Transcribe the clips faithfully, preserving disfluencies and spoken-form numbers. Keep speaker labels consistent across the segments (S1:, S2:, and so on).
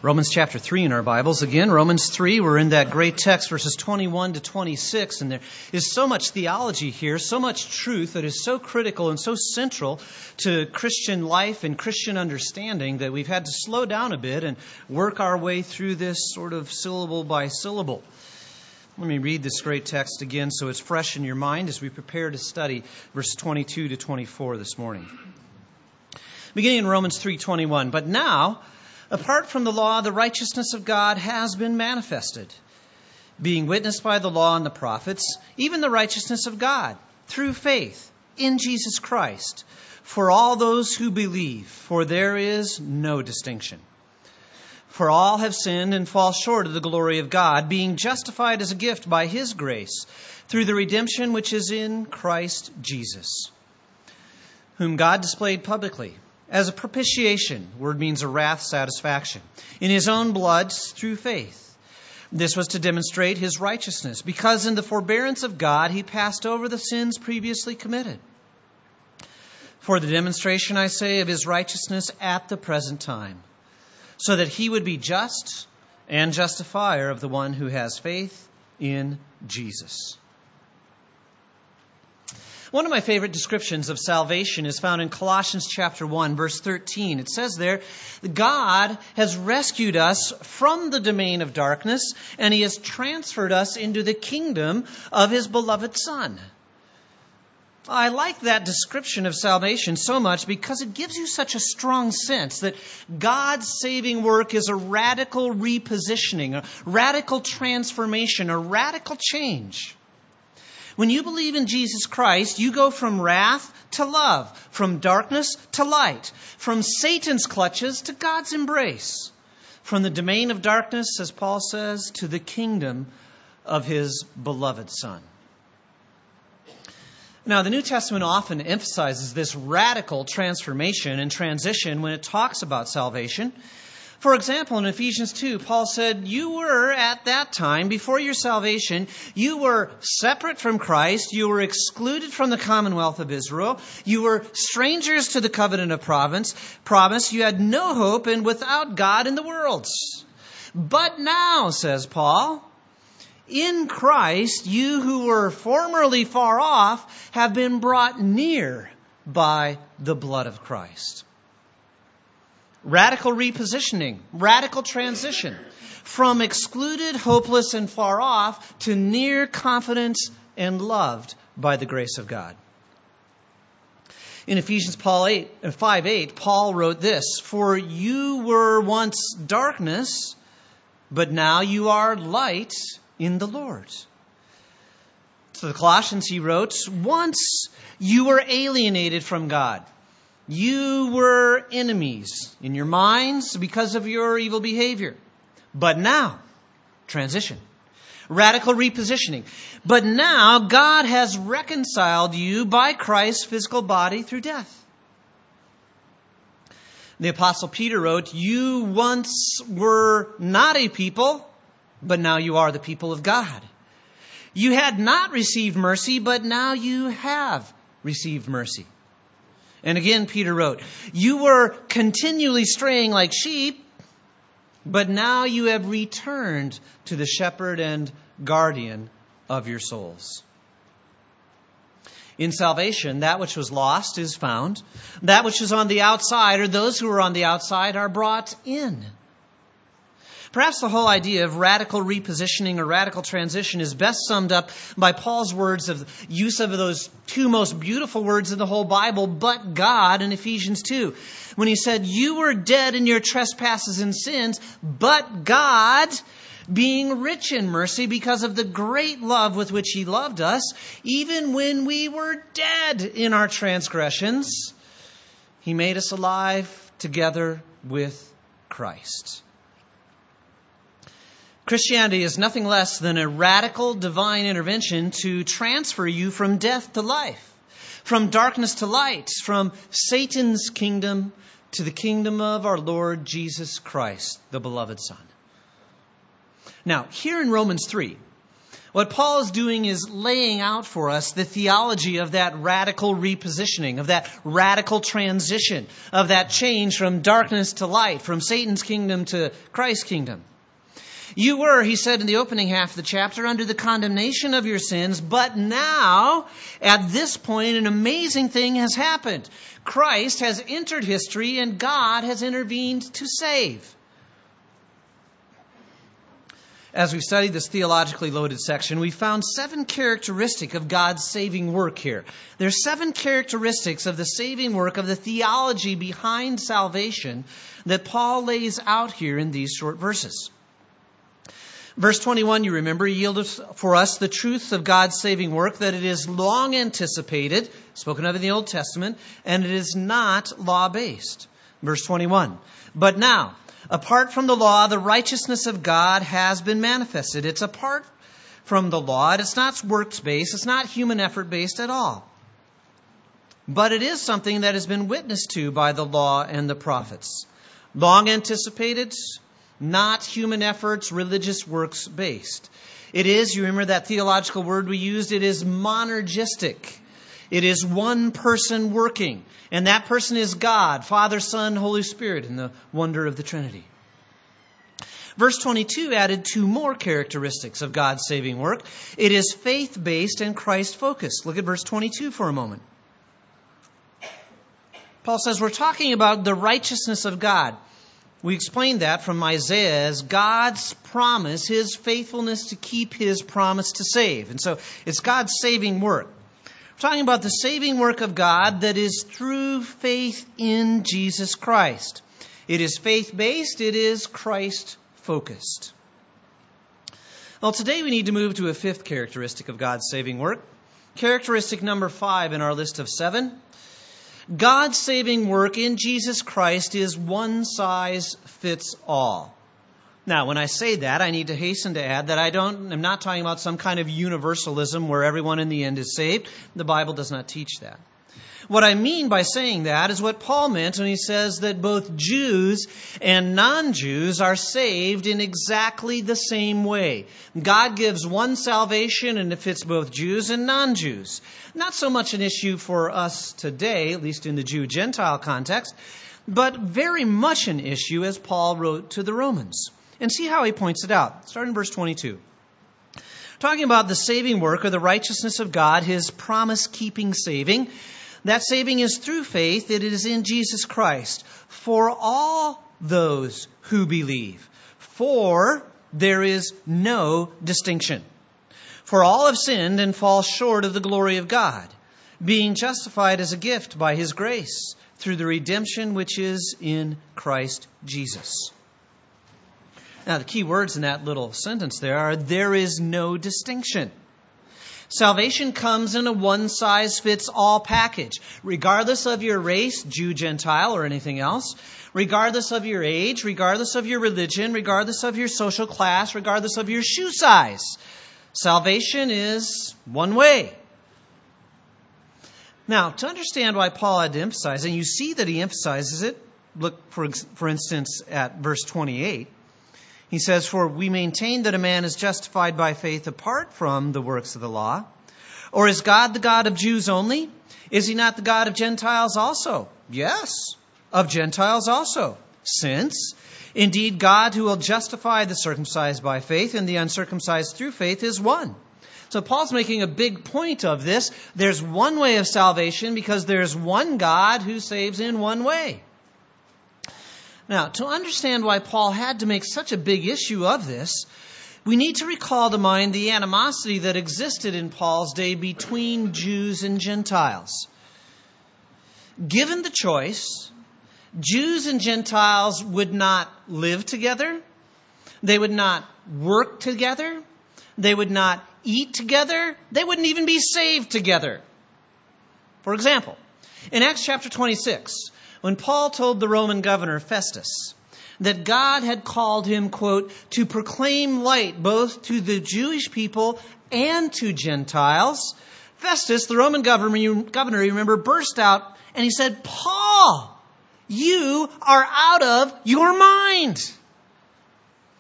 S1: Romans chapter three in our Bibles. Again, Romans three, we're in that great text, verses twenty-one to twenty-six, and there is so much theology here, so much truth that is so critical and so central to Christian life and Christian understanding that we've had to slow down a bit and work our way through this sort of syllable by syllable. Let me read this great text again so it's fresh in your mind as we prepare to study verses twenty-two to twenty-four this morning. Beginning in Romans three twenty-one, but now, apart from the law, the righteousness of God has been manifested, being witnessed by the law and the prophets, even the righteousness of God, through faith in Jesus Christ, for all those who believe, for there is no distinction. For all have sinned and fall short of the glory of God, being justified as a gift by His grace, through the redemption which is in Christ Jesus, whom God displayed publicly as a propitiation, word means a wrath satisfaction, in His own blood through faith. This was to demonstrate His righteousness, because in the forbearance of God He passed over the sins previously committed. For the demonstration, I say, of His righteousness at the present time, so that He would be just and justifier of the one who has faith in Jesus. One of my favorite descriptions of salvation is found in Colossians chapter one, verse thirteen. It says there, God has rescued us from the domain of darkness, and He has transferred us into the kingdom of His beloved Son. I like that description of salvation so much because it gives you such a strong sense that God's saving work is a radical repositioning, a radical transformation, a radical change. When you believe in Jesus Christ, you go from wrath to love, from darkness to light, from Satan's clutches to God's embrace, from the domain of darkness, as Paul says, to the kingdom of His beloved Son. Now, the New Testament often emphasizes this radical transformation and transition when it talks about salvation. For example, in Ephesians two, Paul said, you were at that time, before your salvation, you were separate from Christ, you were excluded from the commonwealth of Israel, you were strangers to the covenant of promise, promise, you had no hope and without God in the world. But now, says Paul, in Christ, you who were formerly far off have been brought near by the blood of Christ. Radical repositioning, radical transition from excluded, hopeless, and far off to near, confident, and loved by the grace of God. In Ephesians five eight, Paul wrote this, for you were once darkness, but now you are light in the Lord. To the Colossians he wrote, once you were alienated from God. You were enemies in your minds because of your evil behavior. But now, transition, radical repositioning. But now God has reconciled you by Christ's physical body through death. The Apostle Peter wrote, you once were not a people, but now you are the people of God. You had not received mercy, but now you have received mercy. And again, Peter wrote, you were continually straying like sheep, but now you have returned to the shepherd and guardian of your souls. In salvation, that which was lost is found. That which is on the outside, or those who are on the outside, are brought in. Perhaps the whole idea of radical repositioning or radical transition is best summed up by Paul's words of use of those two most beautiful words in the whole Bible, but God, in Ephesians two. When he said, you were dead in your trespasses and sins, but God, being rich in mercy because of the great love with which He loved us, even when we were dead in our transgressions, He made us alive together with Christ. Christianity is nothing less than a radical divine intervention to transfer you from death to life, from darkness to light, from Satan's kingdom to the kingdom of our Lord Jesus Christ, the beloved Son. Now, here in Romans three, What Paul is doing is laying out for us the theology of that radical repositioning, of that radical transition, of that change from darkness to light, from Satan's kingdom to Christ's kingdom. You were, he said in the opening half of the chapter, under the condemnation of your sins, but now, at this point, an amazing thing has happened. Christ has entered history and God has intervened to save. As we've studied this theologically loaded section, we found seven characteristics of God's saving work here. There are seven characteristics of the saving work of the theology behind salvation that Paul lays out here in these short verses. Verse twenty-one, you remember, yielded for us the truth of God's saving work, that it is long anticipated, spoken of in the Old Testament, and it is not law-based. Verse twenty-one, but now, apart from the law, the righteousness of God has been manifested. It's apart from the law. It's not works-based. It's not human effort-based at all. But it is something that has been witnessed to by the law and the prophets. Long anticipated, not human efforts, religious works-based. It is, you remember that theological word we used, it is monergistic. It is one person working, and that person is God, Father, Son, Holy Spirit, in the wonder of the Trinity. Verse twenty-two added two more characteristics of God's saving work. It is faith-based and Christ-focused. Look at verse twenty-two for a moment. Paul says we're talking about the righteousness of God. We explained that from Isaiah as God's promise, His faithfulness to keep His promise to save. And so it's God's saving work. We're talking about the saving work of God that is through faith in Jesus Christ. It is faith-based. It is Christ-focused. Well, today we need to move to a fifth characteristic of God's saving work. Characteristic number five in our list of seven. God's saving work in Jesus Christ is one size fits all. Now, when I say that, I need to hasten to add that I don't, I'm not talking about some kind of universalism where everyone in the end is saved. The Bible does not teach that. What I mean by saying that is what Paul meant when he says that both Jews and non-Jews are saved in exactly the same way. God gives one salvation and it fits both Jews and non-Jews. Not so much an issue for us today, at least in the Jew-Gentile context, but very much an issue as Paul wrote to the Romans. And see how he points it out. Start in verse twenty-two. Talking about the saving work or the righteousness of God, His promise-keeping saving. That saving is through faith. It is in Jesus Christ. For all those who believe. For there is no distinction. For all have sinned and fall short of the glory of God, being justified as a gift by His grace through the redemption which is in Christ Jesus. Now, the key words in that little sentence there are, there is no distinction. Salvation comes in a one-size-fits-all package. Regardless of your race, Jew, Gentile, or anything else, regardless of your age, regardless of your religion, regardless of your social class, regardless of your shoe size, salvation is one way. Now, to understand why Paul had to emphasize, and you see that he emphasizes it, look, for, for instance, at verse twenty-eight. He says, for we maintain that a man is justified by faith apart from the works of the law. Or is God the God of Jews only? Is He not the God of Gentiles also? Yes, of Gentiles also. Since, indeed, God who will justify the circumcised by faith and the uncircumcised through faith is one. So Paul's making a big point of this. There's one way of salvation because there's one God who saves in one way. Now, to understand why Paul had to make such a big issue of this, we need to recall to mind the animosity that existed in Paul's day between Jews and Gentiles. Given the choice, Jews and Gentiles would not live together. They would not work together. They would not eat together. They wouldn't even be saved together. For example, in Acts chapter twenty-six, when Paul told the Roman governor Festus that God had called him, quote, to proclaim light both to the Jewish people and to Gentiles, Festus, the Roman governor, governor, you remember, burst out and he said, Paul, you are out of your mind.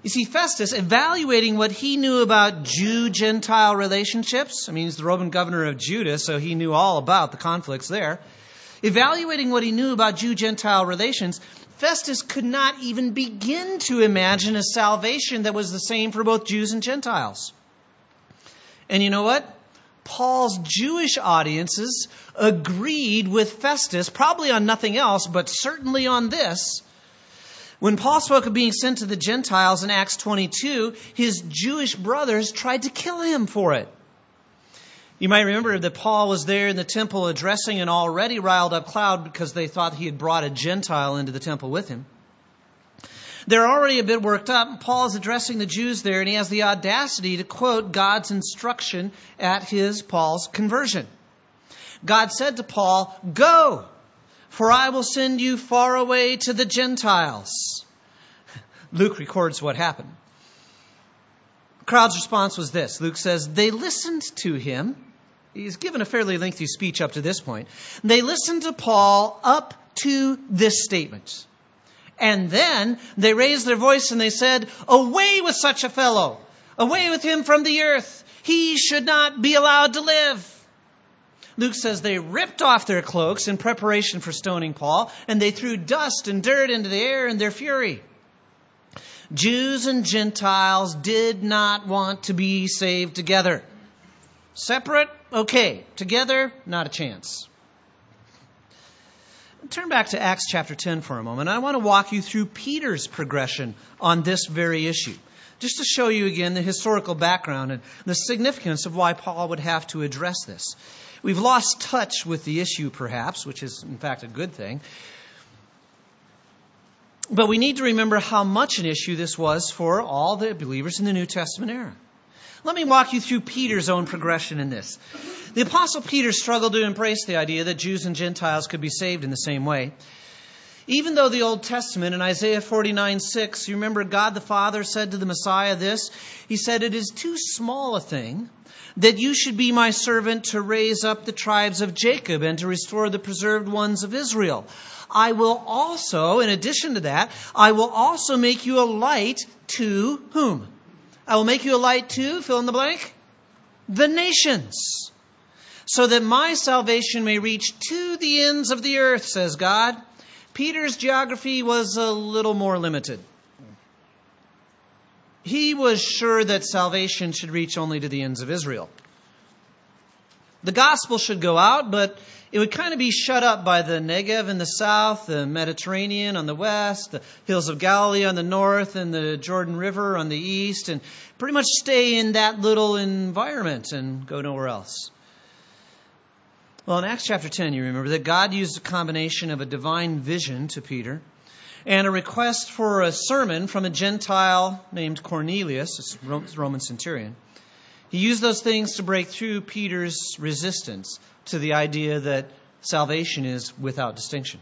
S1: You see, Festus, evaluating what he knew about Jew-Gentile relationships, I mean, he's the Roman governor of Judah, so he knew all about the conflicts there. Evaluating what he knew about Jew-Gentile relations, Festus could not even begin to imagine a salvation that was the same for both Jews and Gentiles. And you know what? Paul's Jewish audiences agreed with Festus, probably on nothing else, but certainly on this. When Paul spoke of being sent to the Gentiles in Acts twenty-two, his Jewish brothers tried to kill him for it. You might remember that Paul was there in the temple addressing an already riled up crowd because they thought he had brought a Gentile into the temple with him. They're already a bit worked up. Paul is addressing the Jews there, and he has the audacity to quote God's instruction at his, Paul's, conversion. God said to Paul, "Go, for I will send you far away to the Gentiles." Luke records what happened. The crowd's response was this. Luke says, they listened to him. He's given a fairly lengthy speech up to this point. They listened to Paul up to this statement. And then they raised their voice and they said, "Away with such a fellow! Away with him from the earth! He should not be allowed to live!" Luke says they ripped off their cloaks in preparation for stoning Paul, and they threw dust and dirt into the air in their fury. Jews and Gentiles did not want to be saved together. Separate? Okay. Together? Not a chance. Turn back to Acts chapter ten for a moment. I want to walk you through Peter's progression on this very issue, just to show you again the historical background and the significance of why Paul would have to address this. We've lost touch with the issue, perhaps, which is, in fact, a good thing. But we need to remember how much an issue this was for all the believers in the New Testament era. Let me walk you through Peter's own progression in this. The Apostle Peter struggled to embrace the idea that Jews and Gentiles could be saved in the same way. Even though the Old Testament in Isaiah forty-nine six, you remember God the Father said to the Messiah this, He said, "It is too small a thing that you should be my servant to raise up the tribes of Jacob and to restore the preserved ones of Israel. I will also, in addition to that, I will also make you a light to whom? I will make you a light to, fill in the blank, the nations, so that my salvation may reach to the ends of the earth," says God. Peter's geography was a little more limited. He was sure that salvation should reach only to the ends of Israel. The gospel should go out, but it would kind of be shut up by the Negev in the south, the Mediterranean on the west, the hills of Galilee on the north, and the Jordan River on the east, and pretty much stay in that little environment and go nowhere else. Well, in Acts chapter ten, you remember that God used a combination of a divine vision to Peter and a request for a sermon from a Gentile named Cornelius, a Roman centurion. He used those things to break through Peter's resistance to the idea that salvation is without distinction.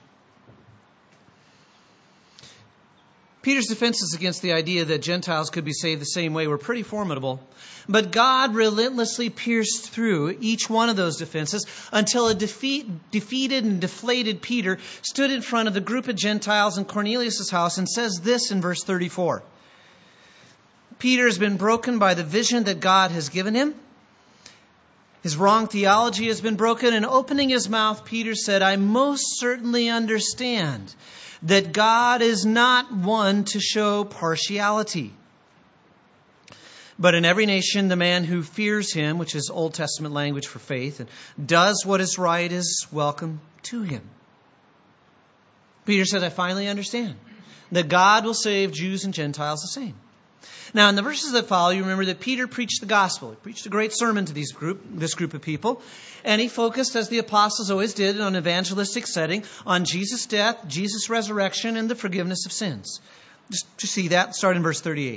S1: Peter's defenses against the idea that Gentiles could be saved the same way were pretty formidable. But God relentlessly pierced through each one of those defenses until a defeat, defeated and deflated Peter stood in front of the group of Gentiles in Cornelius' house and says this in verse thirty-four. Peter has been broken by the vision that God has given him. His wrong theology has been broken, and opening his mouth, Peter said, "I most certainly understand that God is not one to show partiality. But in every nation, the man who fears him," which is Old Testament language for faith, "and does what is right is welcome to him." Peter said, "I finally understand that God will save Jews and Gentiles the same." Now, in the verses that follow, you remember that Peter preached the gospel. He preached a great sermon to these group, this group of people. And he focused, as the apostles always did, on an evangelistic setting, on Jesus' death, Jesus' resurrection, and the forgiveness of sins. Just to see that, start in verse thirty-eight.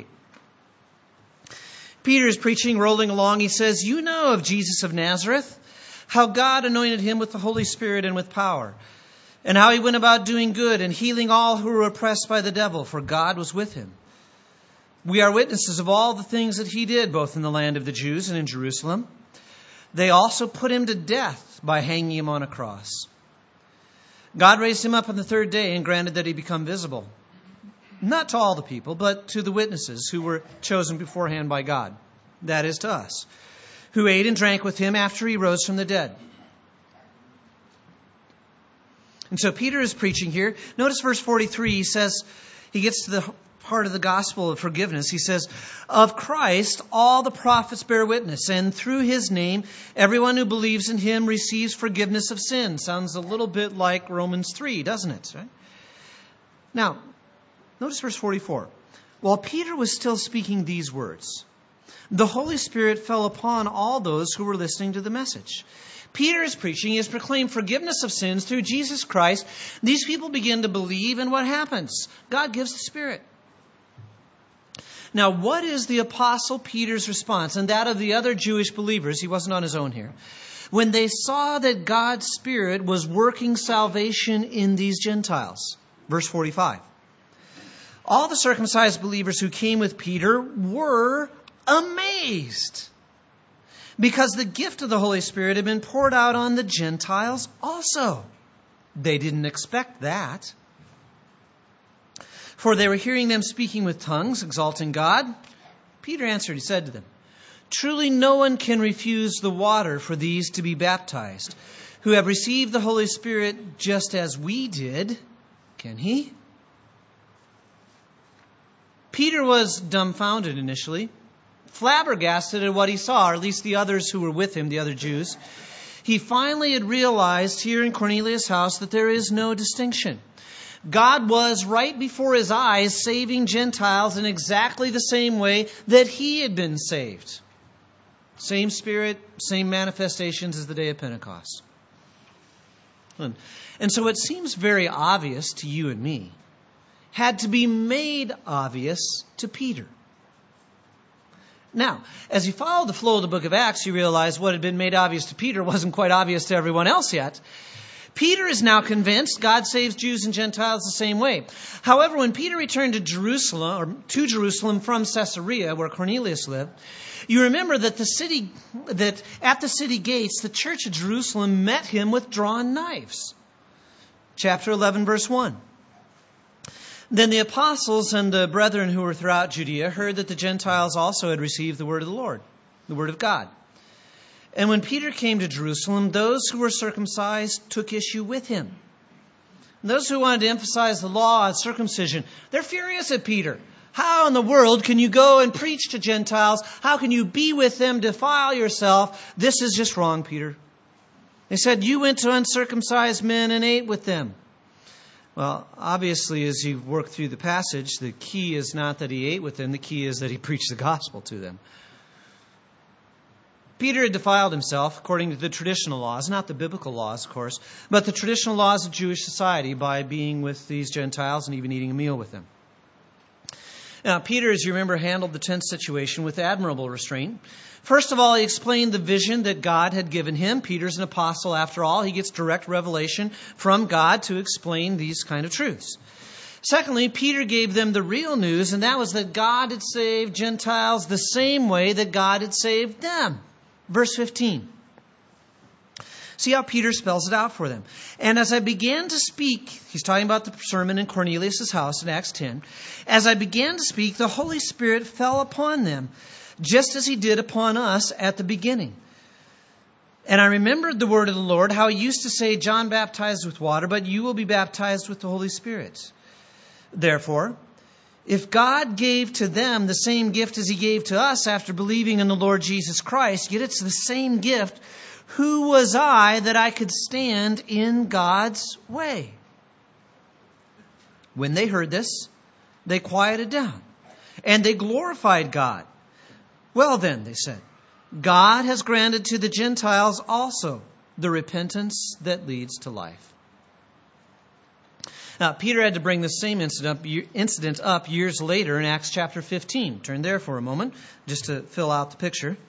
S1: Peter is preaching, rolling along. He says, "You know of Jesus of Nazareth, how God anointed him with the Holy Spirit and with power, and how he went about doing good and healing all who were oppressed by the devil, for God was with him. We are witnesses of all the things that he did, both in the land of the Jews and in Jerusalem. They also put him to death by hanging him on a cross. God raised him up on the third day and granted that he become visible, Not to all the people, but to the witnesses who were chosen beforehand by God. That is, to us, who ate and drank with him after he rose from the dead. And so Peter is preaching here. Notice verse forty-three. He says, he gets to the part of the gospel of forgiveness. He says, of Christ all the prophets bear witness, and through his name everyone who believes in him receives forgiveness of sin. Sounds a little bit like Romans three, doesn't it? Right? Now, notice verse forty-four. While Peter was still speaking these words, the Holy Spirit fell upon all those who were listening to the message. Peter is preaching. He has proclaimed forgiveness of sins through Jesus Christ. These people begin to believe, and what happens? God gives the Spirit. Now, what is the Apostle Peter's response, and that of the other Jewish believers? He wasn't on his own here. When they saw that God's Spirit was working salvation in these Gentiles. Verse forty-five. All the circumcised believers who came with Peter were amazed, because the gift of the Holy Spirit had been poured out on the Gentiles also. They didn't expect that. For they were hearing them speaking with tongues, exalting God. Peter answered, he said to them, truly no one can refuse the water for these to be baptized, who have received the Holy Spirit just as we did. Can he? Peter was dumbfounded initially, flabbergasted at what he saw, or at least the others who were with him, the other Jews. He finally had realized here in Cornelius' house that there is no distinction. God was right before his eyes saving Gentiles in exactly the same way that he had been saved. Same Spirit, same manifestations as the day of Pentecost. And, and so it seems very obvious to you and me, had to be made obvious to Peter. Now, as you follow the flow of the book of Acts, you realize what had been made obvious to Peter wasn't quite obvious to everyone else yet. Peter is now convinced God saves Jews and Gentiles the same way. However, when Peter returned to Jerusalem, or to Jerusalem from Caesarea, where Cornelius lived, you remember that the city, that at the city gates, the church of Jerusalem met him with drawn knives. Chapter eleven, verse one. Then the apostles and the brethren who were throughout Judea heard that the Gentiles also had received the word of the Lord, the word of God. And when Peter came to Jerusalem, those who were circumcised took issue with him. And those who wanted to emphasize the law and circumcision, they're furious at Peter. How in the world can you go and preach to Gentiles? How can you be with them, defile yourself? This is just wrong, Peter. They said, you went to uncircumcised men and ate with them. Well, obviously, as you work through the passage, the key is not that he ate with them. The key is that he preached the gospel to them. Peter had defiled himself according to the traditional laws, not the biblical laws, of course, but the traditional laws of Jewish society by being with these Gentiles and even eating a meal with them. Now, Peter, as you remember, handled the tense situation with admirable restraint. First of all, he explained the vision that God had given him. Peter's an apostle, after all. He gets direct revelation from God to explain these kind of truths. Secondly, Peter gave them the real news, and that was that God had saved Gentiles the same way that God had saved them. Verse fifteen. See how Peter spells it out for them. And as I began to speak, he's talking about the sermon in Cornelius' house in Acts ten. As I began to speak, the Holy Spirit fell upon them, just as he did upon us at the beginning. And I remembered the word of the Lord, how he used to say, John baptized with water, but you will be baptized with the Holy Spirit. Therefore, if God gave to them the same gift as he gave to us after believing in the Lord Jesus Christ, yet it's the same gift, who was I that I could stand in God's way? When they heard this, they quieted down, and they glorified God. Well then, they said, God has granted to the Gentiles also the repentance that leads to life. Now, Peter had to bring the same incident up, incident up years later in Acts chapter fifteen. Turn there for a moment, just to fill out the picture.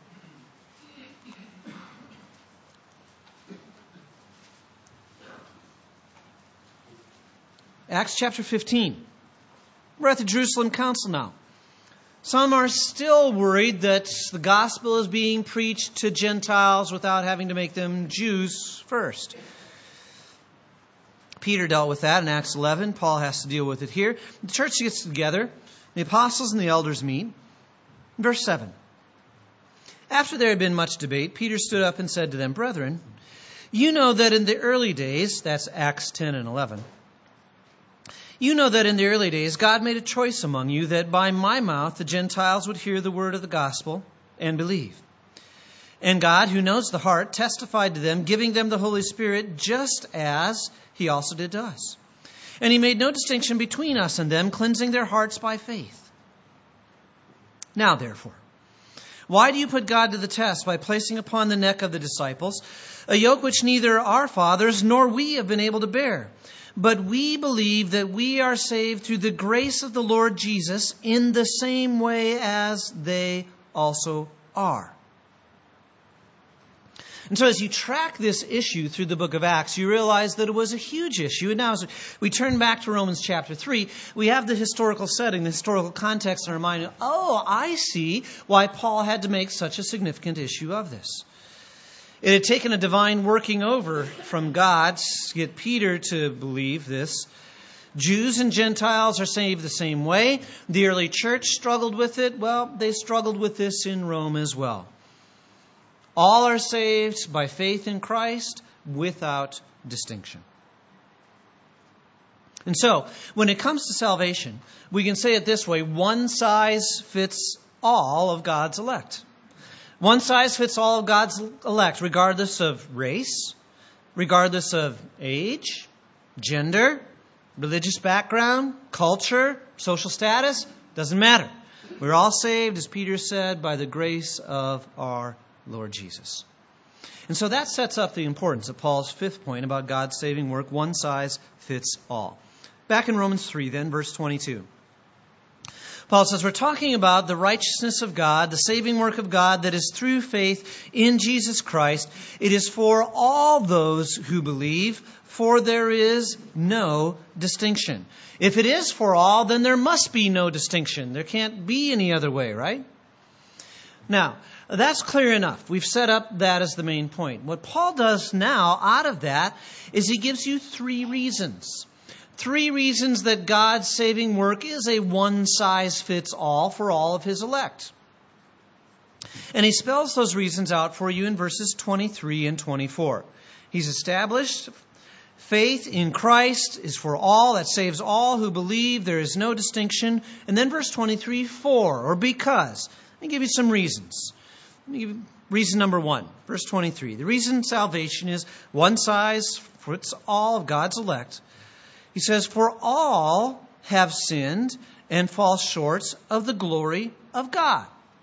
S1: Acts chapter fifteen. We're at the Jerusalem Council now. Some are still worried that the gospel is being preached to Gentiles without having to make them Jews first. Peter dealt with that in Acts eleven. Paul has to deal with it here. The church gets together. The apostles and the elders meet. Verse seven. After there had been much debate, Peter stood up and said to them, "Brethren, you know that in the early days," that's Acts ten and eleven, "you know that in the early days God made a choice among you that by my mouth the Gentiles would hear the word of the gospel and believe. And God, who knows the heart, testified to them, giving them the Holy Spirit, just as He also did to us. And He made no distinction between us and them, cleansing their hearts by faith. Now, therefore, why do you put God to the test by placing upon the neck of the disciples a yoke which neither our fathers nor we have been able to bear? But we believe that we are saved through the grace of the Lord Jesus in the same way as they also are." And so as you track this issue through the book of Acts, you realize that it was a huge issue. And now as we turn back to Romans chapter three, we have the historical setting, the historical context in our mind. Oh, I see why Paul had to make such a significant issue of this. It had taken a divine working over from God to get Peter to believe this. Jews and Gentiles are saved the same way. The early church struggled with it. Well, they struggled with this in Rome as well. All are saved by faith in Christ without distinction. And so, when it comes to salvation, we can say it this way: one size fits all of God's elect. One size fits all of God's elect, regardless of race, regardless of age, gender, religious background, culture, social status. Doesn't matter. We're all saved, as Peter said, by the grace of our Lord Jesus. And so that sets up the importance of Paul's fifth point about God's saving work. One size fits all. Back in Romans three then, verse twenty-two. Paul says, we're talking about the righteousness of God, the saving work of God that is through faith in Jesus Christ. It is for all those who believe, for there is no distinction. If it is for all, then there must be no distinction. There can't be any other way, right? Now, that's clear enough. We've set up that as the main point. What Paul does now out of that is he gives you three reasons. Three reasons that God's saving work is a one-size-fits-all for all of His elect. And he spells those reasons out for you in verses twenty-three and twenty-four. He's established faith in Christ is for all, that saves all who believe. There is no distinction. And then verse twenty-three, for, or because. Let me give you some reasons. Let me give you reason number one, verse twenty-three. The reason salvation is one size fits all of God's elect. He says, for all have sinned and fall short of the glory of God.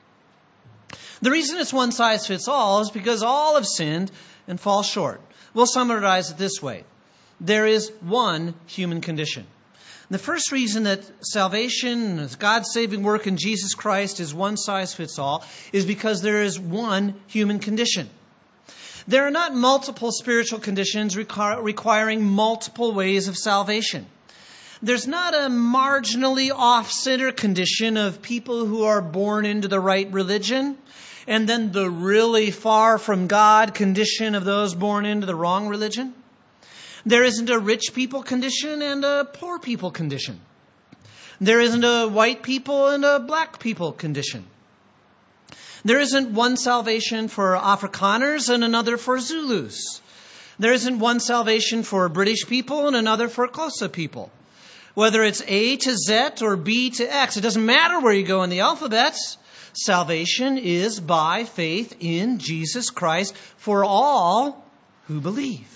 S1: The reason it's one size fits all is because all have sinned and fall short. We'll summarize it this way. There is one human condition. The first reason that salvation, God's saving work in Jesus Christ is one size fits all is because there is one human condition. There are not multiple spiritual conditions requir- requiring multiple ways of salvation. There's not a marginally off-center condition of people who are born into the right religion, and then the really far from God condition of those born into the wrong religion. There isn't a rich people condition and a poor people condition. There isn't a white people and a black people condition. There isn't one salvation for Afrikaners and another for Zulus. There isn't one salvation for British people and another for Xhosa people. Whether it's A to Z or B to X, it doesn't matter where you go in the alphabets. Salvation is by faith in Jesus Christ for all who believe.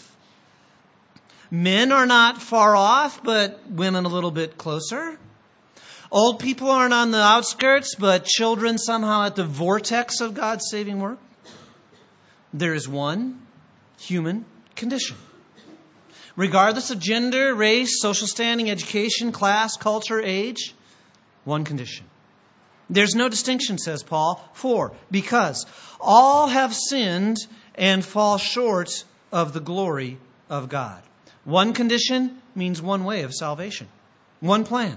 S1: Men are not far off, but women a little bit closer. Old people aren't on the outskirts, but children somehow at the vortex of God's saving work. There is one human condition. Regardless of gender, race, social standing, education, class, culture, age, one condition. There's no distinction, says Paul, for, because all have sinned and fall short of the glory of God. One condition means one way of salvation. One plan.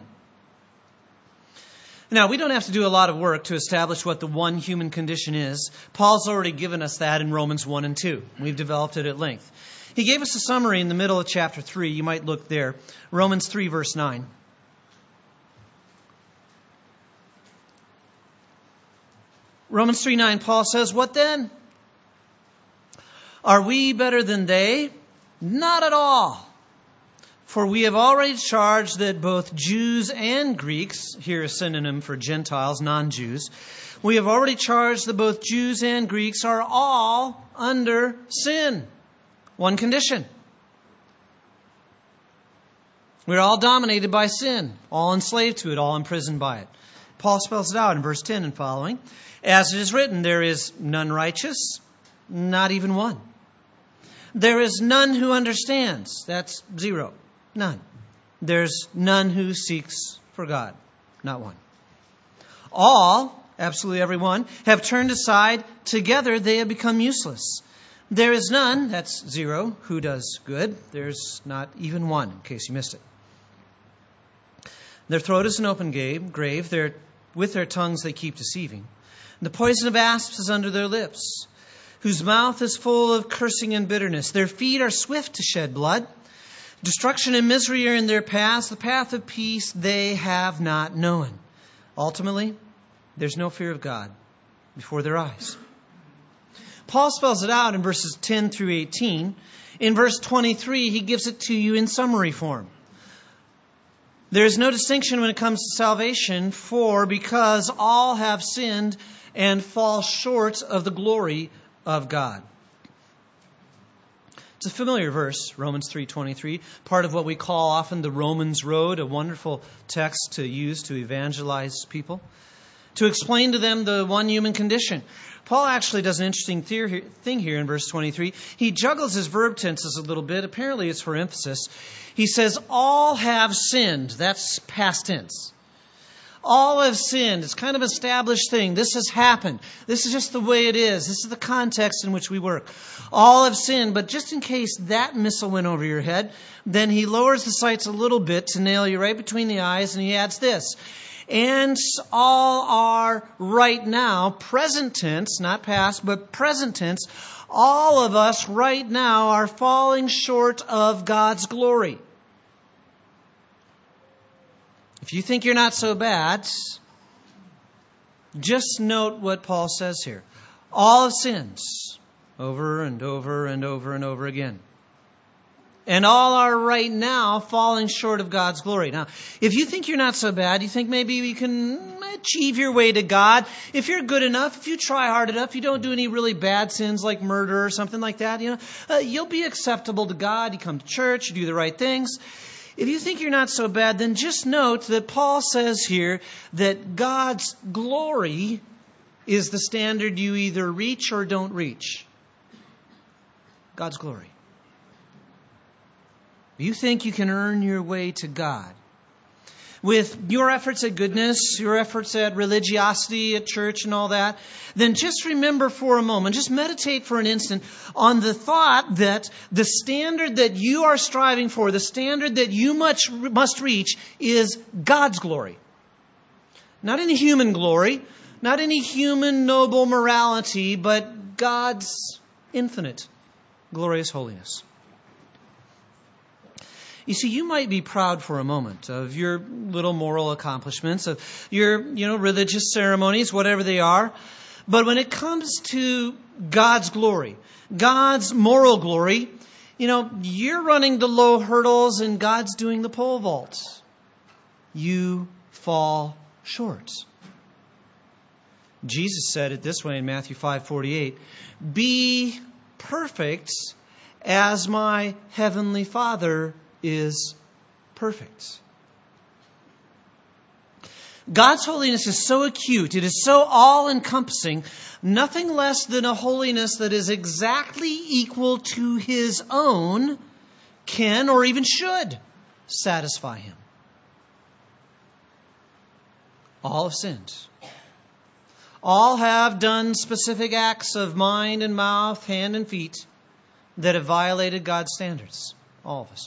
S1: Now, we don't have to do a lot of work to establish what the one human condition is. Paul's already given us that in Romans one and two. We've developed it at length. He gave us a summary in the middle of chapter three. You might look there. Romans three, verse nine. Romans three nine, Paul says, "What then? Are we better than they? Not at all. For we have already charged that both Jews and Greeks," here a synonym for Gentiles, non-Jews, "we have already charged that both Jews and Greeks are all under sin." One condition. We're all dominated by sin, all enslaved to it, all imprisoned by it. Paul spells it out in verse ten and following. "As it is written, there is none righteous, not even one. There is none who understands." That's zero. None. "There's none who seeks for God." Not one. "All," absolutely everyone, "have turned aside. Together they have become useless. There is none," that's zero, "who does good." There's not even one, in case you missed it. "Their throat is an open grave. Their, with their tongues they keep deceiving. The poison of asps is under their lips, whose mouth is full of cursing and bitterness. Their feet are swift to shed blood. Destruction and misery are in their paths. The path of peace they have not known." Ultimately, there's no fear of God before their eyes. Paul spells it out in verses ten through eighteen. In verse twenty-three, he gives it to you in summary form. "There is no distinction when it comes to salvation, for because all have sinned and fall short of the glory of God." It's a familiar verse, Romans three twenty-three, part of what we call often the Romans Road, a wonderful text to use to evangelize people, to explain to them the one human condition. Paul actually does an interesting thing here in verse twenty-three. He juggles his verb tenses a little bit. Apparently it's for emphasis. He says, "all have sinned." That's past tense. All have sinned. It's kind of an established thing. This has happened. This is just the way it is. This is the context in which we work. All have sinned. But just in case that missile went over your head, then he lowers the sights a little bit to nail you right between the eyes, and he adds this. "And all are right now," present tense, not past, but present tense, "all of us right now are falling short of God's glory." If you think you're not so bad, just note what Paul says here. All have sinned, over and over and over and over again. And all are right now falling short of God's glory. Now, if you think you're not so bad, you think maybe you can achieve your way to God. If you're good enough, if you try hard enough, you don't do any really bad sins like murder or something like that, you know, uh, you'll be acceptable to God. You come to church, you do the right things. If you think you're not so bad, then just note that Paul says here that God's glory is the standard you either reach or don't reach. God's glory. You think you can earn your way to God with your efforts at goodness, your efforts at religiosity, at church and all that, then just remember for a moment, just meditate for an instant on the thought that the standard that you are striving for, the standard that you much must reach is God's glory. Not any human glory, not any human noble morality, but God's infinite, glorious holiness. You see, you might be proud for a moment of your little moral accomplishments, of your, you know, religious ceremonies, whatever they are. But when it comes to God's glory, God's moral glory, you know, you're running the low hurdles and God's doing the pole vault. You fall short. Jesus said it this way in Matthew five forty-eight, "Be perfect as my heavenly Father is perfect." God's holiness is so acute, it is so all-encompassing, nothing less than a holiness that is exactly equal to His own can or even should satisfy Him. All have sinned. All have done specific acts of mind and mouth, hand and feet that have violated God's standards. All of us.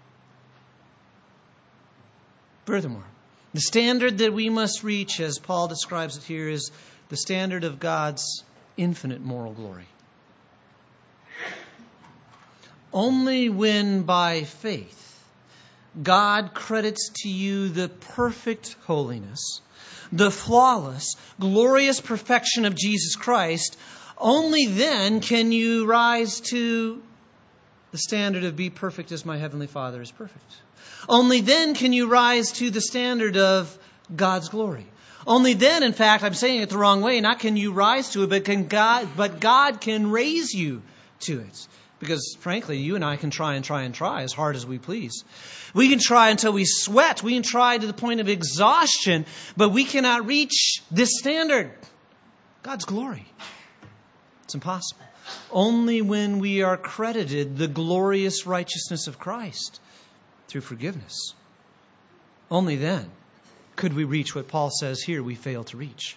S1: Furthermore, the standard that we must reach, as Paul describes it here, is the standard of God's infinite moral glory. only when by faith God credits to you the perfect holiness, the flawless, glorious perfection of Jesus Christ, only then can you rise to the standard of be perfect as my heavenly Father is perfect. Only then can you rise to the standard of God's glory. Only then, in fact, I'm saying it the wrong way, not can you rise to it, but can God, but God can raise you to it. Because, frankly, you and I can try and try and try as hard as we please. We can try until we sweat. We can try to the point of exhaustion, but we cannot reach this standard, God's glory. It's impossible. Only when we are credited the glorious righteousness of Christ through forgiveness, only then could we reach what Paul says here we fail to reach.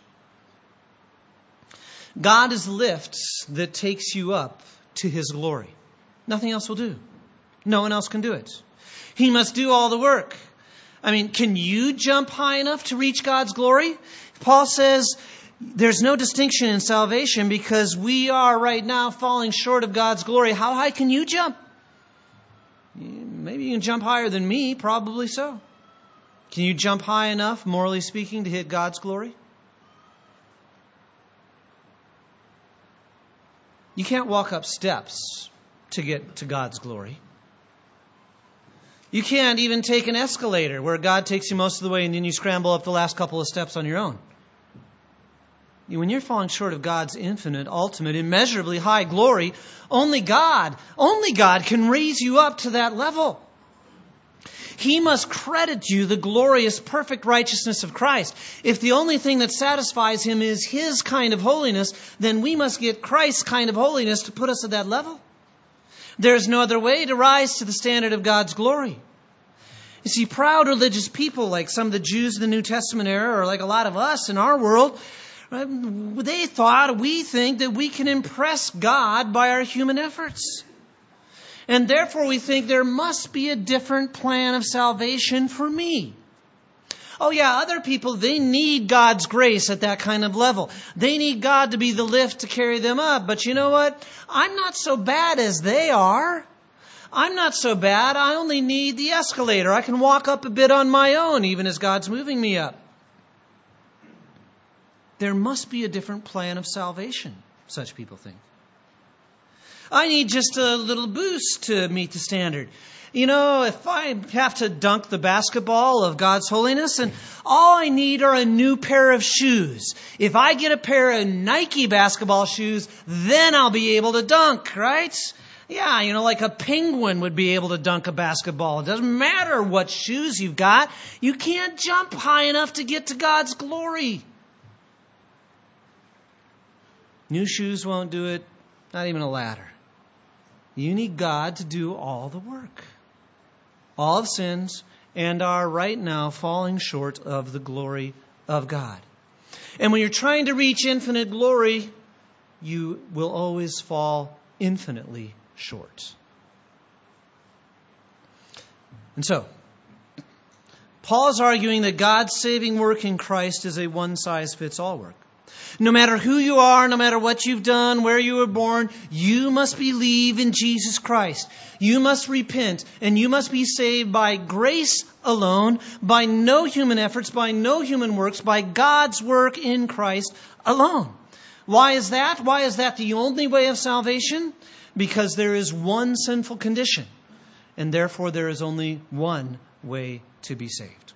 S1: God is the lift that takes you up to His glory. Nothing else will do. No one else can do it. He must do all the work. I mean, can you jump high enough to reach God's glory? Paul says there's no distinction in salvation because we are right now falling short of God's glory. How high can you jump? Maybe you can jump higher than me, probably so. Can you jump high enough, morally speaking, to hit God's glory? You can't walk up steps to get to God's glory. You can't even take an escalator where God takes you most of the way and then you scramble up the last couple of steps on your own. When you're falling short of God's infinite, ultimate, immeasurably high glory, only God, only God can raise you up to that level. He must credit you the glorious, perfect righteousness of Christ. If the only thing that satisfies Him is His kind of holiness, then we must get Christ's kind of holiness to put us at that level. There's no other way to rise to the standard of God's glory. You see, proud religious people like some of the Jews of the New Testament era, or like a lot of us in our world, they thought, we think that we can impress God by our human efforts. And therefore we think there must be a different plan of salvation for me. Oh yeah, other people, they need God's grace at that kind of level. They need God to be the lift to carry them up. But you know what? I'm not so bad as they are. I'm not so bad. I only need the escalator. I can walk up a bit on my own, even as God's moving me up. There must be a different plan of salvation, such people think. I need just a little boost to meet the standard. You know, if I have to dunk the basketball of God's holiness, and all I need are a new pair of shoes. If I get a pair of Nike basketball shoes, then I'll be able to dunk, right? Yeah, you know, like a penguin would be able to dunk a basketball. It doesn't matter what shoes you've got. You can't jump high enough to get to God's glory. New shoes won't do it, not even a ladder. You need God to do all the work. All have sinned and are right now falling short of the glory of God. And when you're trying to reach infinite glory, you will always fall infinitely short. And so, Paul is arguing that God's saving work in Christ is a one-size-fits-all work. No matter who you are, no matter what you've done, where you were born, you must believe in Jesus Christ. You must repent, and you must be saved by grace alone, by no human efforts, by no human works, by God's work in Christ alone. Why is that? Why is that the only way of salvation? Because there is one sinful condition, and therefore there is only one way to be saved.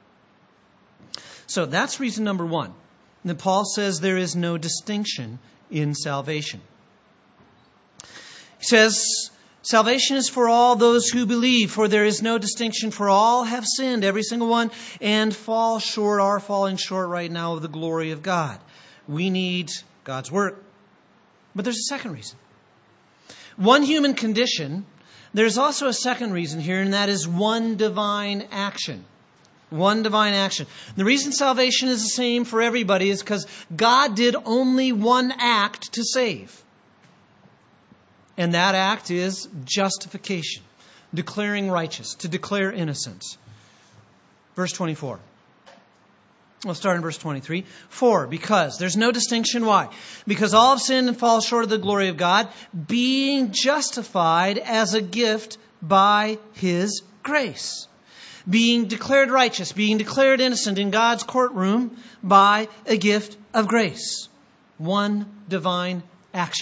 S1: So that's reason number one. And Paul says there is no distinction in salvation. He says, salvation is for all those who believe, for there is no distinction, for all have sinned, every single one, and fall short, are falling short right now of the glory of God. We need God's work. But there's a second reason. One human condition, there's also a second reason here, and that is one divine action. One divine action. The reason salvation is the same for everybody is because God did only one act to save. And that act is justification. Declaring righteous, to declare innocent. Verse twenty-four. We'll start in verse twenty-three. For, because. There's no distinction. Why? Because all have sinned and fall short of the glory of God, being justified as a gift by His grace. Being declared righteous, being declared innocent in God's courtroom by a gift of grace. One divine action.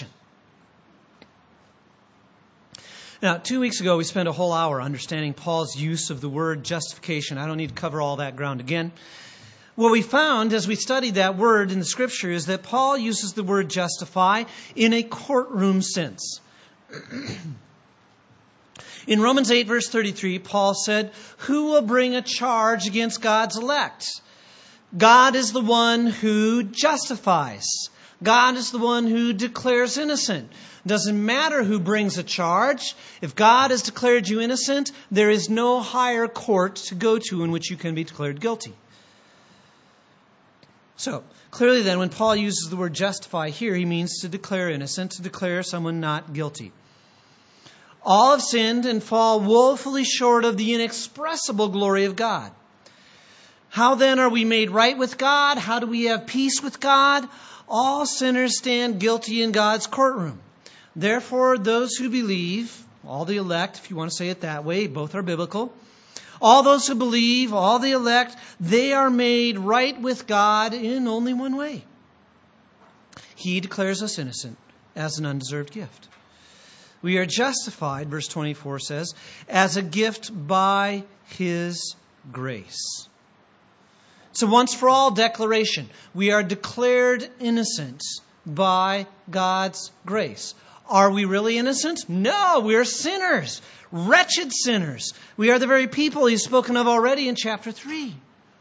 S1: Now, two weeks ago, we spent a whole hour understanding Paul's use of the word justification. I don't need to cover all that ground again. What we found as we studied that word in the Scripture is that Paul uses the word justify in a courtroom sense. In Romans eight, verse thirty-three, Paul said, "Who will bring a charge against God's elect? God is the one who justifies. God is the one who declares innocent." Doesn't matter who brings a charge. If God has declared you innocent, there is no higher court to go to in which you can be declared guilty. So, clearly then, when Paul uses the word justify here, he means to declare innocent, to declare someone not guilty. All have sinned and fall woefully short of the inexpressible glory of God. How then are we made right with God? How do we have peace with God? All sinners stand guilty in God's courtroom. Therefore, those who believe, all the elect, if you want to say it that way, both are biblical. All those who believe, all the elect, they are made right with God in only one way. He declares us innocent as an undeserved gift. We are justified, verse twenty-four says, as a gift by His grace. It's a once for all declaration. We are declared innocent by God's grace. Are we really innocent? No, we are sinners. Wretched sinners. We are the very people He's spoken of already in chapter three.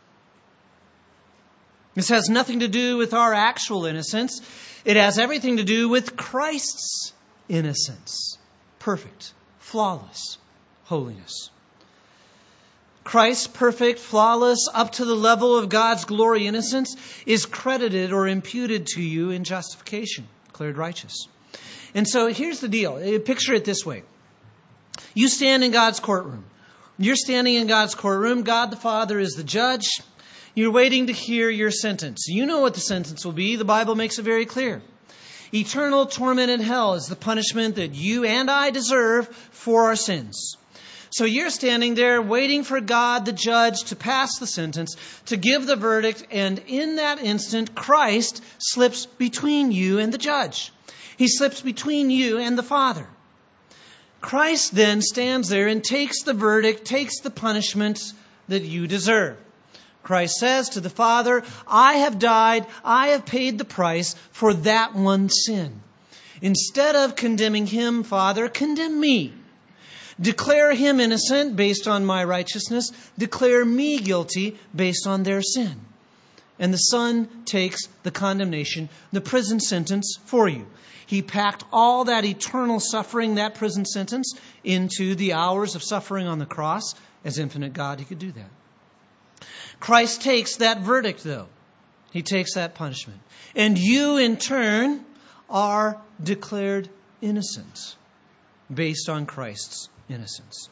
S1: This has nothing to do with our actual innocence. It has everything to do with Christ's innocence. Perfect, flawless holiness. Christ's perfect, flawless, up to the level of God's glory innocence is credited or imputed to you in justification, declared righteous. And so here's the deal. Picture it this way. You stand in God's courtroom. You're standing in God's courtroom. God the Father is the judge. You're waiting to hear your sentence. You know what the sentence will be. The Bible makes it very clear. Eternal torment in hell is the punishment that you and I deserve for our sins. So you're standing there waiting for God the judge to pass the sentence, to give the verdict, and in that instant, Christ slips between you and the judge. He slips between you and the Father. Christ then stands there and takes the verdict, takes the punishment that you deserve. Christ says to the Father, I have died, I have paid the price for that one sin. Instead of condemning him, Father, condemn me. Declare him innocent based on my righteousness. Declare me guilty based on their sin. And the Son takes the condemnation, the prison sentence for you. He packed all that eternal suffering, that prison sentence, into the hours of suffering on the cross. As infinite God, He could do that. Christ takes that verdict, though. He takes that punishment. And you, in turn, are declared innocent based on Christ's innocence.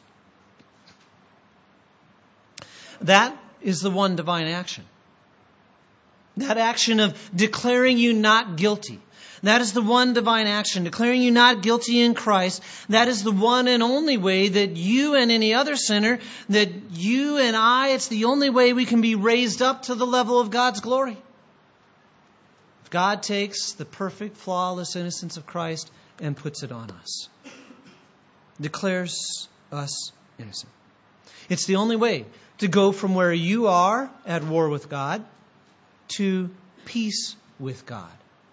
S1: That is the one divine action. That action of declaring you not guilty. That is the one divine action, declaring you not guilty in Christ. That is the one and only way that you and any other sinner, that you and I, it's the only way we can be raised up to the level of God's glory. If God takes the perfect, flawless innocence of Christ and puts it on us, declares us innocent. It's the only way to go from where you are at war with God to peace with God.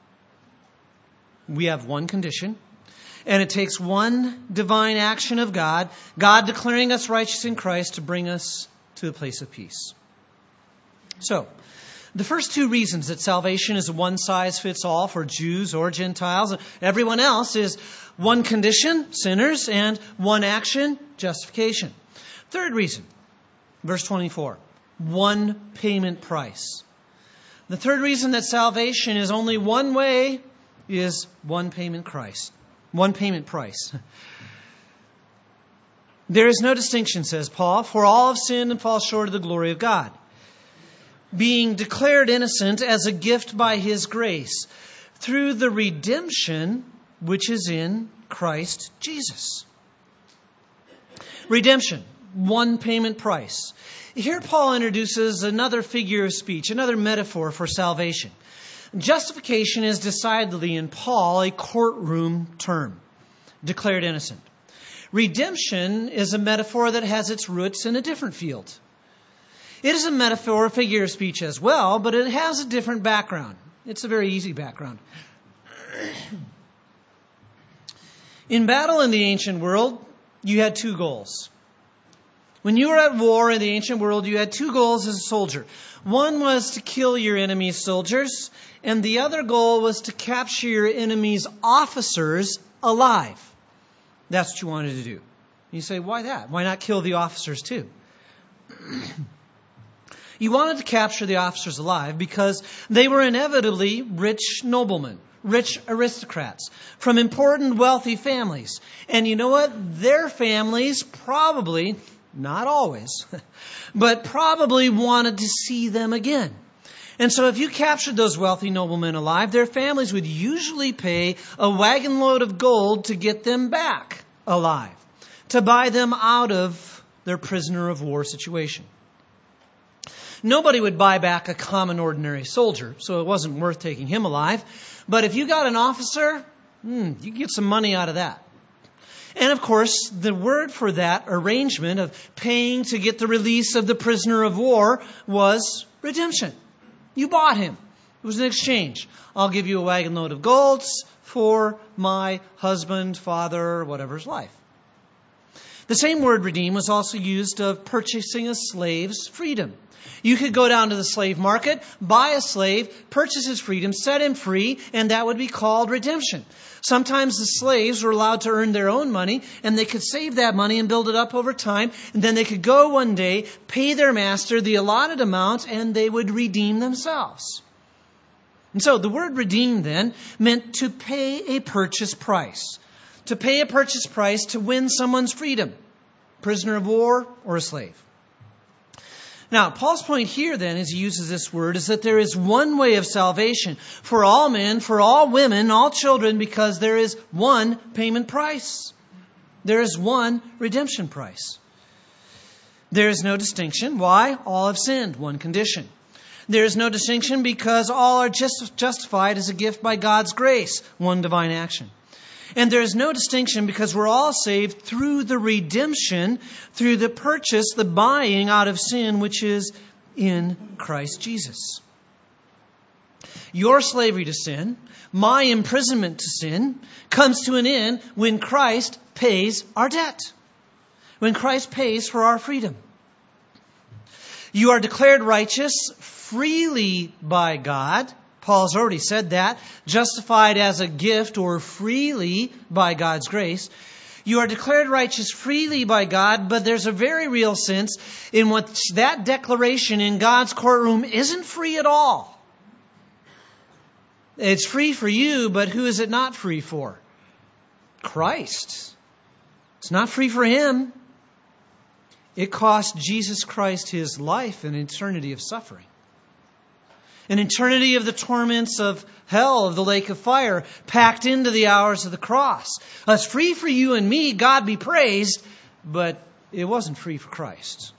S1: We have one condition, and it takes one divine action of God, God declaring us righteous in Christ, to bring us to a place of peace. So, the first two reasons that salvation is a one-size-fits-all for Jews or Gentiles, everyone else, is one condition, sinners, and one action, justification. Third reason, verse twenty-four, one payment price. The third reason that salvation is only one way is one payment price. One payment price. There is no distinction, says Paul, for all have sinned and fall short of the glory of God. being declared innocent as a gift by His grace through the redemption which is in Christ Jesus. Redemption, one payment price. Here Paul introduces another figure of speech, another metaphor for salvation. Justification is decidedly in Paul a courtroom term, declared innocent. Redemption is a metaphor that has its roots in a different field. It is a metaphor, a figure of speech as well, but it has a different background. It's a very easy background. In battle in the ancient world, you had two goals. When you were at war in the ancient world, you had two goals as a soldier. One was to kill your enemy's soldiers, and the other goal was to capture your enemy's officers alive. That's what you wanted to do. You say, why that? Why not kill the officers too? You wanted to capture the officers alive because they were inevitably rich noblemen, rich aristocrats from important wealthy families. And you know what? Their families probably, not always, but probably wanted to see them again. And so if you captured those wealthy noblemen alive, their families would usually pay a wagon load of gold to get them back alive, to buy them out of their prisoner of war situation. Nobody would buy back a common ordinary soldier, so it wasn't worth taking him alive. But if you got an officer, hmm, you get some money out of that. And of course, the word for that arrangement of paying to get the release of the prisoner of war was redemption. You bought him. It was an exchange. I'll give you a wagon load of golds for my husband, father, whatever's life. The same word redeem was also used of purchasing a slave's freedom. You could go down to the slave market, buy a slave, purchase his freedom, set him free, and that would be called redemption. Sometimes the slaves were allowed to earn their own money, and they could save that money and build it up over time. And then they could go one day, pay their master the allotted amount, and they would redeem themselves. And so the word redeem then meant to pay a purchase price. To pay a purchase price to win someone's freedom, prisoner of war or a slave. Now, Paul's point here then, as he uses this word, is that there is one way of salvation for all men, for all women, all children, because there is one payment price. There is one redemption price. There is no distinction. Why? All have sinned. One condition. There is no distinction because all are just justified as a gift by God's grace. One divine action. And there is no distinction because we're all saved through the redemption, through the purchase, the buying out of sin, which is in Christ Jesus. Your slavery to sin, my imprisonment to sin, comes to an end when Christ pays our debt. When Christ pays for our freedom. You are declared righteous freely by God. Paul's already said that. Justified as a gift or freely by God's grace. You are declared righteous freely by God, but there's a very real sense in which that declaration in God's courtroom isn't free at all. It's free for you, but who is it not free for? Christ. It's not free for Him. It cost Jesus Christ His life and eternity of suffering. An eternity of the torments of hell, of the lake of fire, packed into the hours of the cross. It's free for you and me, God be praised, but it wasn't free for Christ.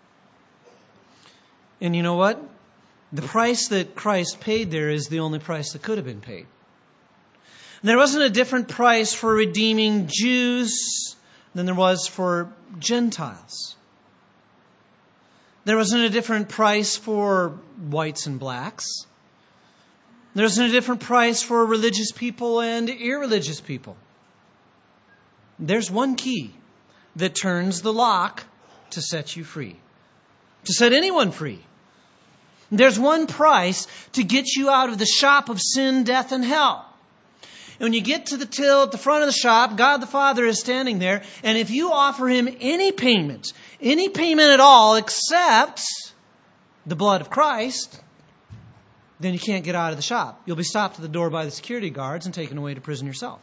S1: And you know what? The price that Christ paid there is the only price that could have been paid. There wasn't a different price for redeeming Jews than there was for Gentiles. There wasn't a different price for whites and blacks. There wasn't a different price for religious people and irreligious people. There's one key that turns the lock to set you free. To set anyone free. There's one price to get you out of the shop of sin, death, and hell. And when you get to the till at the front of the shop, God the Father is standing there. And if you offer Him any payment, any payment at all except the blood of Christ, then you can't get out of the shop. You'll be stopped at the door by the security guards and taken away to prison yourself.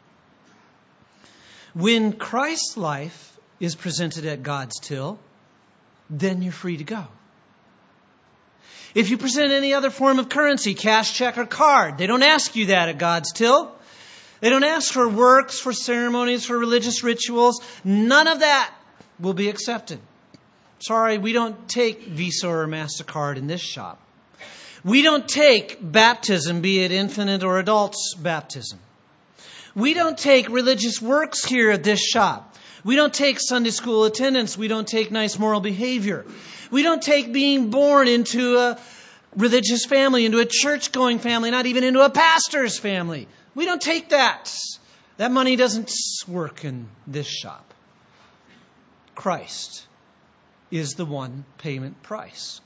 S1: When Christ's life is presented at God's till, then you're free to go. If you present any other form of currency, cash, check, or card, they don't ask you that at God's till. They don't ask for works, for ceremonies, for religious rituals. None of that will be accepted. Sorry, we don't take Visa or MasterCard in this shop. We don't take baptism, be it infant or adult's baptism. We don't take religious works here at this shop. We don't take Sunday school attendance. We don't take nice moral behavior. We don't take being born into a religious family, into a church-going family, not even into a pastor's family. We don't take that. That money doesn't work in this shop. Christ is the one payment price.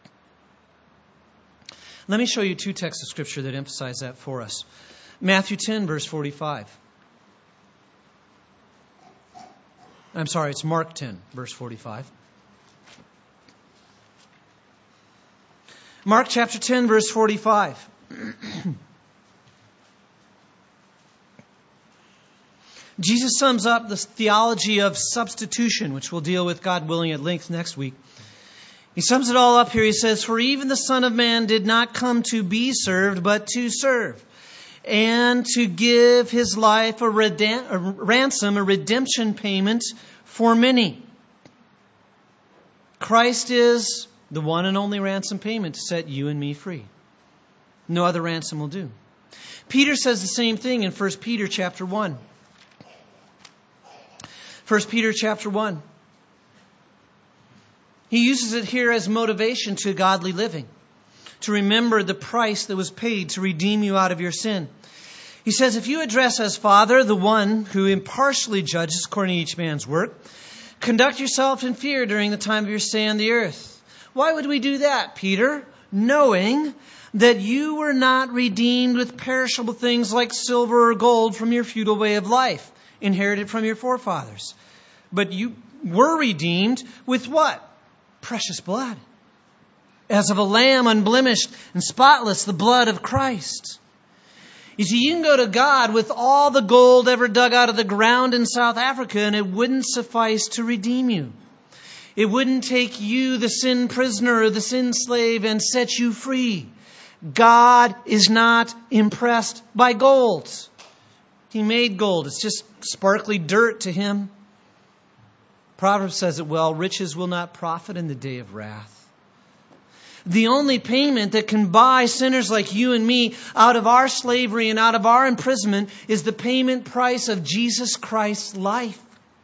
S1: Let me show you two texts of Scripture that emphasize that for us. Matthew ten, verse forty-five. I'm sorry, it's Mark ten, verse forty-five. Mark chapter ten, verse forty-five. Jesus sums up the theology of substitution, which we'll deal with, God willing, at length next week. He sums it all up here. He says, "For even the Son of Man did not come to be served, but to serve, and to give his life a, redem- a ransom, a redemption payment for many." Christ is the one and only ransom payment to set you and me free. No other ransom will do. Peter says the same thing in First Peter chapter one. First Peter chapter one. He uses it here as motivation to godly living, to remember the price that was paid to redeem you out of your sin. He says, if you address as Father the one who impartially judges according to each man's work, conduct yourself in fear during the time of your stay on the earth. Why would we do that, Peter? Knowing that you were not redeemed with perishable things like silver or gold from your futile way of life, inherited from your forefathers. But you were redeemed with what? Precious blood. As of a lamb unblemished and spotless, the blood of Christ. You see, you can go to God with all the gold ever dug out of the ground in South Africa, and it wouldn't suffice to redeem you. It wouldn't take you, the sin prisoner or the sin slave, and set you free. God is not impressed by gold. He made gold. It's just sparkly dirt to Him. Proverbs says it well, riches will not profit in the day of wrath. The only payment that can buy sinners like you and me out of our slavery and out of our imprisonment is the payment price of Jesus Christ's life.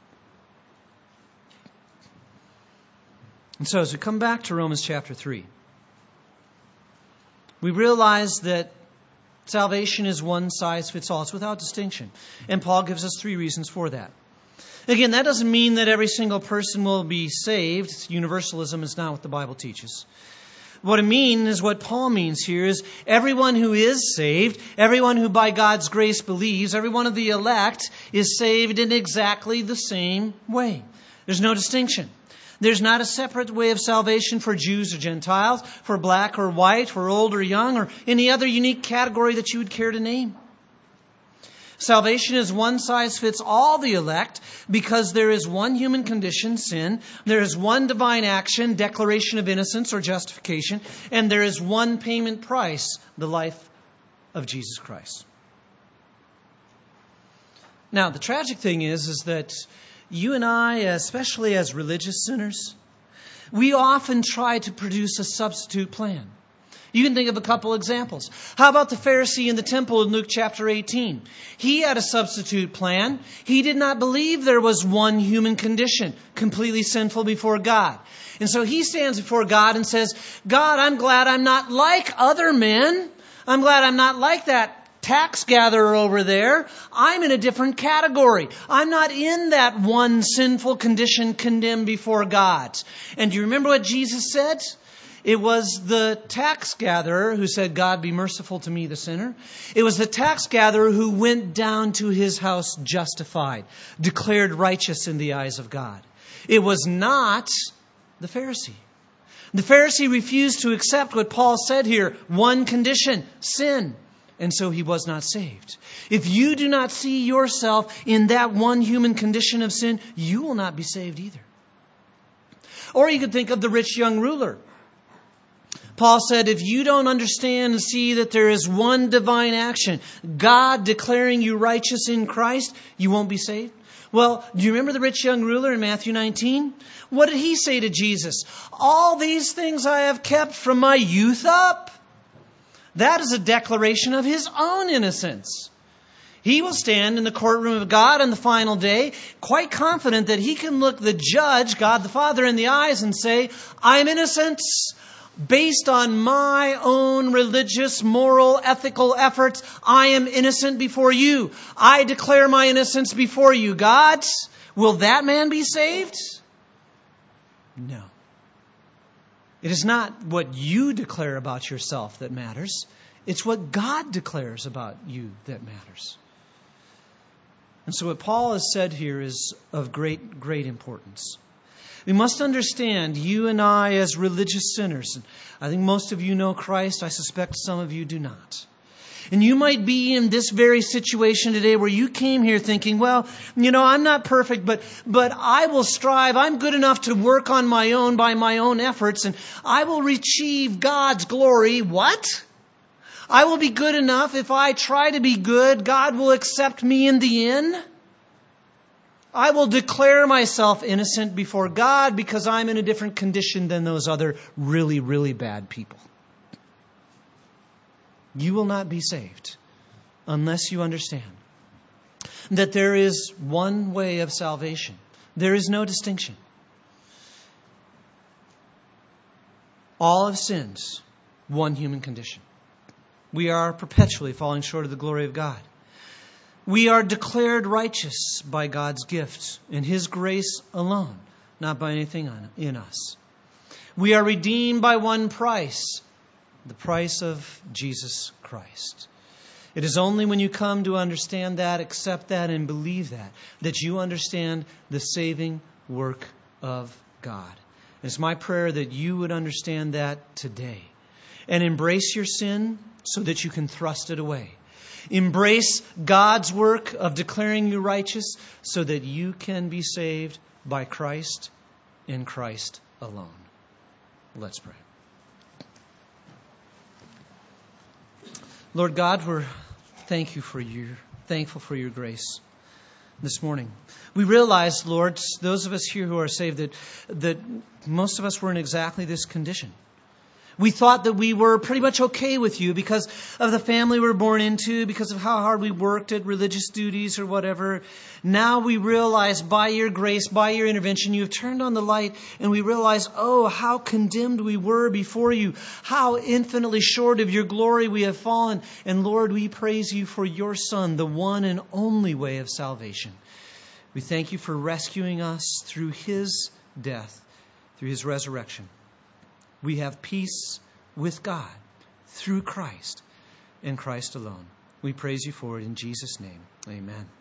S1: And so as we come back to Romans chapter three, we realize that salvation is one size fits all. It's without distinction. And Paul gives us three reasons for that. Again, that doesn't mean that every single person will be saved. Universalism is not what the Bible teaches. What it means is what Paul means here is everyone who is saved, everyone who by God's grace believes, every one of the elect is saved in exactly the same way. There's no distinction. There's not a separate way of salvation for Jews or Gentiles, for black or white, for old or young, or any other unique category that you would care to name. Salvation is one size fits all the elect because there is one human condition, sin. There is one divine action, declaration of innocence or justification. And there is one payment price, the life of Jesus Christ. Now, the tragic thing is, is that you and I, especially as religious sinners, we often try to produce a substitute plan. You can think of a couple examples. How about the Pharisee in the temple in Luke chapter eighteen? He had a substitute plan. He did not believe there was one human condition, completely sinful before God. And so he stands before God and says, God, I'm glad I'm not like other men. I'm glad I'm not like that tax gatherer over there. I'm in a different category. I'm not in that one sinful condition condemned before God. And do you remember what Jesus said? It was the tax gatherer who said, God, be merciful to me, the sinner. It was the tax gatherer who went down to his house justified, declared righteous in the eyes of God. It was not the Pharisee. The Pharisee refused to accept what Paul said here, one condition, sin. And so he was not saved. If you do not see yourself in that one human condition of sin, you will not be saved either. Or you could think of the rich young ruler. Paul said, if you don't understand and see that there is one divine action, God declaring you righteous in Christ, you won't be saved. Well, do you remember the rich young ruler in Matthew nineteen? What did he say to Jesus? All these things I have kept from my youth up. That is a declaration of his own innocence. He will stand in the courtroom of God on the final day, quite confident that he can look the judge, God the Father, in the eyes and say, I'm innocent based on my own religious, moral, ethical efforts. I am innocent before you. I declare my innocence before you. God, will that man be saved? No. It is not what you declare about yourself that matters. It's what God declares about you that matters. And so what Paul has said here is of great, great importance. We must understand, you and I as religious sinners, and I think most of you know Christ, I suspect some of you do not. And you might be in this very situation today where you came here thinking, well, you know, I'm not perfect, but but I will strive. I'm good enough to work on my own by my own efforts, and I will achieve God's glory. What? I will be good enough. If I try to be good, God will accept me in the end. I will declare myself innocent before God because I'm in a different condition than those other really, really bad people. You will not be saved unless you understand that there is one way of salvation. There is no distinction. All have sinned, one human condition. We are perpetually falling short of the glory of God. We are declared righteous by God's gift and His grace alone, not by anything in us. We are redeemed by one price, the price of Jesus Christ. It is only when you come to understand that, accept that, and believe that, that you understand the saving work of God. It's my prayer that you would understand that today and embrace your sin so that you can thrust it away. Embrace God's work of declaring you righteous so that you can be saved by Christ and Christ alone. Let's pray. Lord God, we're thank you for your thankful for your grace this morning. We realize, Lord, those of us here who are saved, that that most of us were in exactly this condition. We thought that we were pretty much okay with you because of the family we were born into, because of how hard we worked at religious duties or whatever. Now we realize by your grace, by your intervention, you have turned on the light and we realize, oh, how condemned we were before you, how infinitely short of your glory we have fallen. And Lord, we praise you for your Son, the one and only way of salvation. We thank you for rescuing us through His death, through His resurrection. We have peace with God through Christ and Christ alone. We praise you for it in Jesus' name. Amen.